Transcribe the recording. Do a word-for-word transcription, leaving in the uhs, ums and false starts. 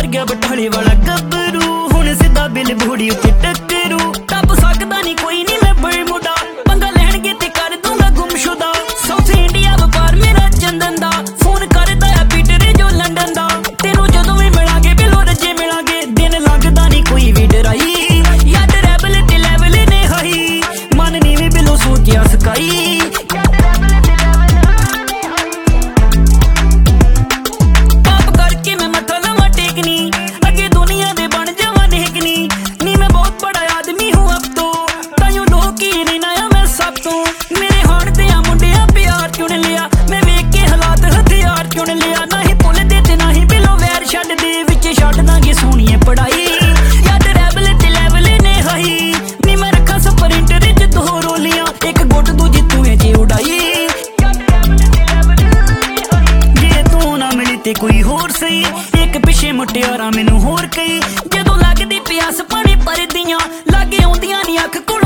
गया बटाले वाला गबरू हुण सीधा बिल बूढ़ी उत्ते टकरू टप सकदा नहीं कोई नहीं मैं बड़ मुंडा पंगा लैणगे ते कर दूंगा गुमशुदा साउथ इंडिया व्यापार मेरा चंदन दा फोन करदा है पीटर जो लंडन दा तेनू जदों भी मिलांगे बिलो रजे मिलांगे दिन लगदा नहीं कोई भी डराई या डरैबल ते लेवल ने हाई मन नी भी बिलो सोचिया सकाई कोई होर सही एक पिछे मुटियारा मैनू होर कई जदों लगदी प्यास पानी भरदियां लागे आउंदियां नी अख